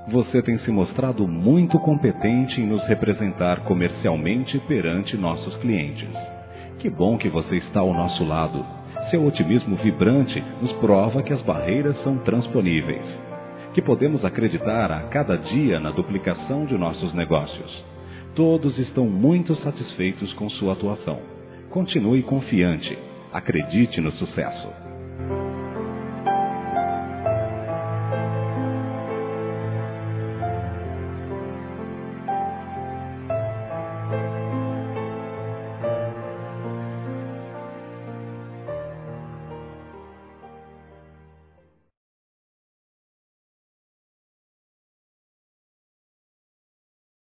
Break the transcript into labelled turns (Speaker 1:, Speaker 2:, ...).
Speaker 1: Você tem se mostrado muito competente em nos representar comercialmente perante nossos clientes. Que bom que você está ao nosso lado. Seu otimismo vibrante nos prova que as barreiras são transponíveis. Que podemos acreditar a cada dia na duplicação de nossos negócios. Todos estão muito satisfeitos com sua atuação. Continue confiante. Acredite no sucesso.